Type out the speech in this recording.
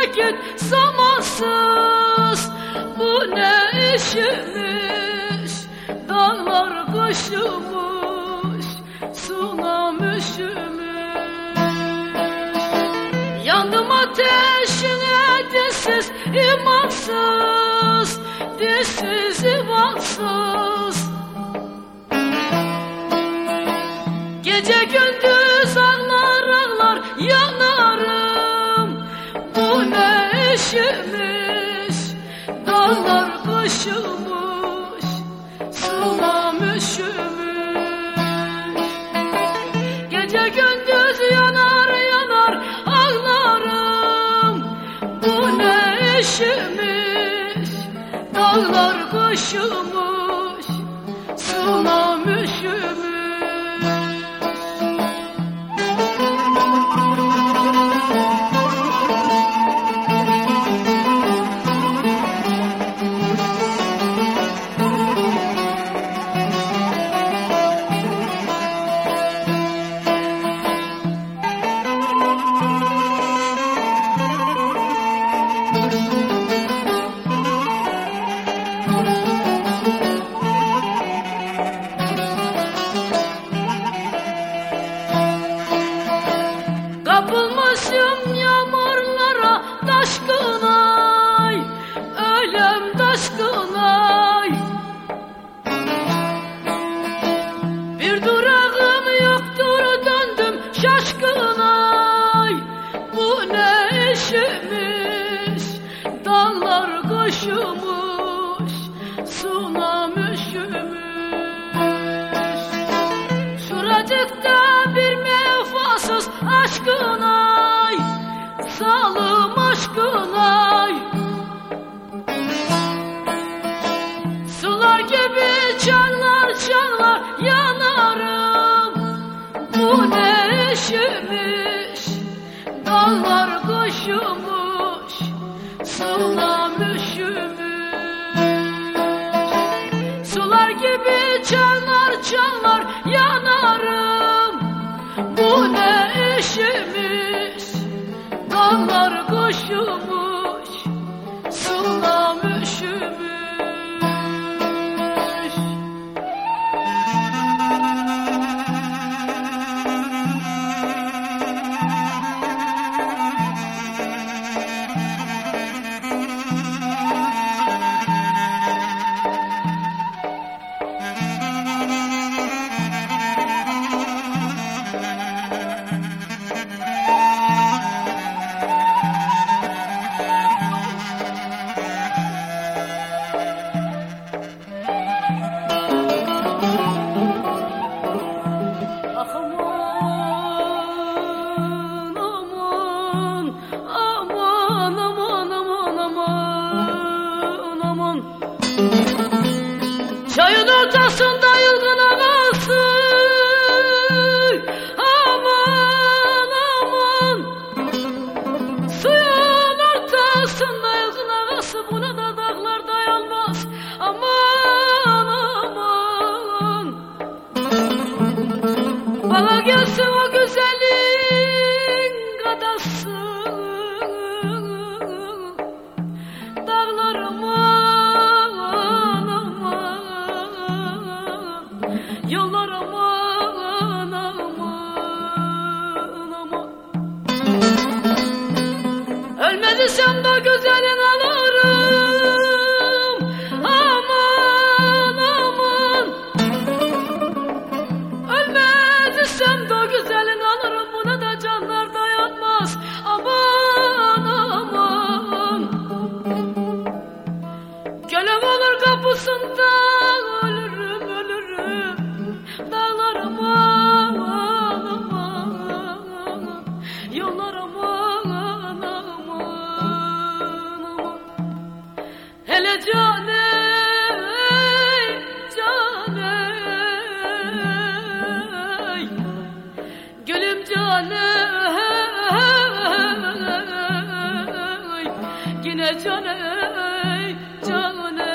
vakit zamansız. Bu ne işmiş? Dağlar kışımış, sunam üşümüş. Yandım ateşine dişsiz, imansız, dişsiz, imansız. Gece gündüz ağlar ağlar yanarım. Bu ne işmiş? Dağlar kışımış, sunam üşümüş. Gece gündüz yanar yanar ağlarım. Bu ne işmiş? Dağlar kışımış, sunam üşümüş. Kapılmışım yağmurlara, taşkınay, ölüm taşkınay. Bir durağım yoktur, döndüm şaşkınay. Bu ne işmiş? Dallar koşumuş, sunam üşümüş. Şuracıkta bir mefasız aşkınay, salım aşkınay. Sular gibi çanlar çanlar yanarım. Bu ne işmiş? Dallar koşumuş, sulam üşümüş. Sular gibi çanlar çanlar yanarım. Bu ne işmiş? Dağlar koşumuş, sulam üşümüş. Çayın ortasında yılgın ağası, aman aman. Suyun ortasında yılgın ağası, buna da dağlar dayanmaz. Aman aman. Bana gelsin o güzelin kadası, dağlarıma yollar aman aman aman. Ölmediysem de güzelin alırım. Aman aman. Ölmediysem de güzelin alırım. Buna da canlar dayanmaz. Aman aman. Gölüm olur kapısında ölürüm ölürüm. Dağlar aman aman, yollar aman aman aman. Hele can ey, can ey, gülüm can ey, yine can ey, can ey.